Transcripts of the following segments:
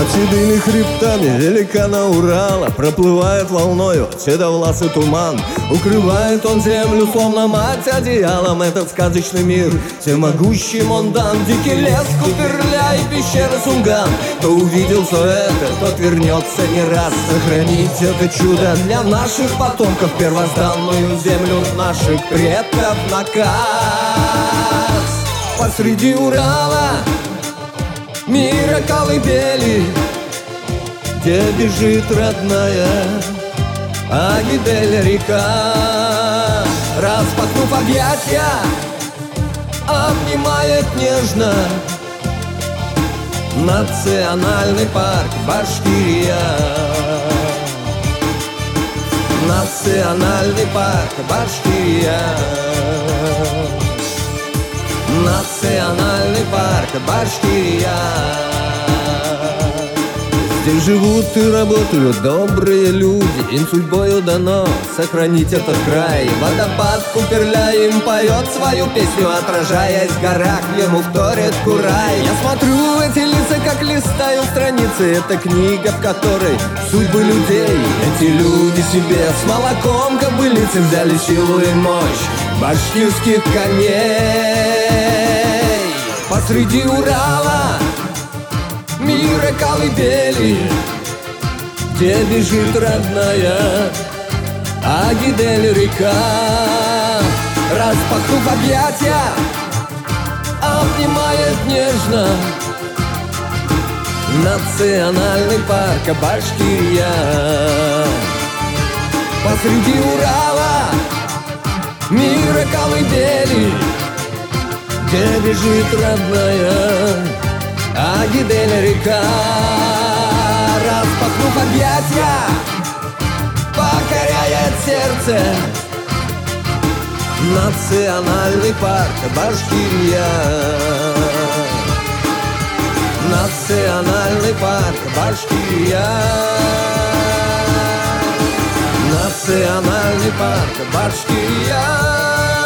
седыми хребтами великана Урала проплывает волною седовласый туман. Укрывает он землю, словно мать одеялом. Этот сказочный мир всемогущим он дан. Дикий лес Куперля и пещеры Сунган. Кто увидел все это, тот вернется не раз. Сохранить это чудо для наших потомков, первозданную землю наших предков наказ. Посреди Урала мира колыбели, где бежит родная Агидель река. Распахнув объятия, обнимает нежно Национальный парк Башкирия. Национальный парк Башкирия. Национальный парк Башкирия. Здесь живут и работают добрые люди. Им судьбою дано сохранить этот край. Водопад Куперля им поет свою песню, отражаясь в горах, ему вторит курай. Я смотрю эти лица, как листаю страницы. Это книга, в которой судьбы людей. Эти люди себе с молоком кобылицы взяли силу и мощь башкирских коней. Посреди Урала мира колыбели, где бежит родная Агидель река. Распахнув объятия, обнимает нежно Национальный парк Башкирия. Посреди Урала мира колыбели, где бежит родная Агидель река. Распахнув объятия, покоряет сердце Национальный парк Башкирия. Национальный парк Башкирия. Национальный парк Башкирия.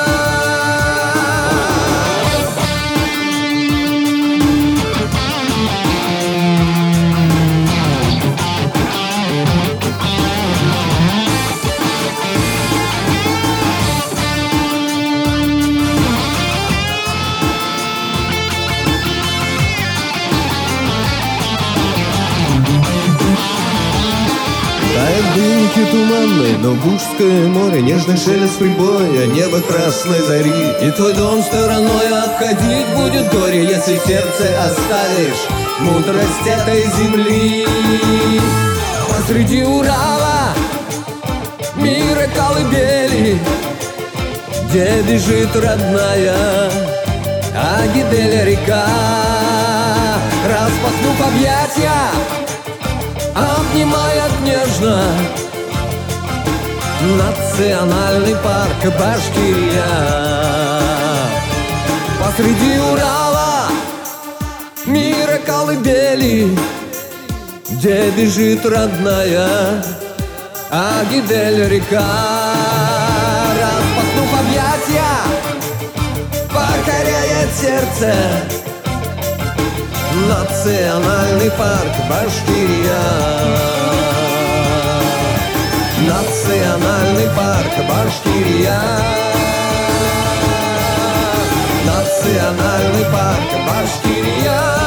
Тает дымки туманной, но Бужское море, нежный шелест прибоя, небо красной зари. И твой дом стороной обходить будет горе, если в сердце оставишь мудрость этой земли. Посреди Урала мира колыбели, где бежит родная Агидель река. Распахнув объятия, обнимает нежно Национальный парк Башкирия. Посреди Урала мира колыбели, где бежит родная Агидель река. Распахнув объятия, покоряет сердце Национальный парк Башкирия. Национальный парк Башкирия. Национальный парк Башкирия.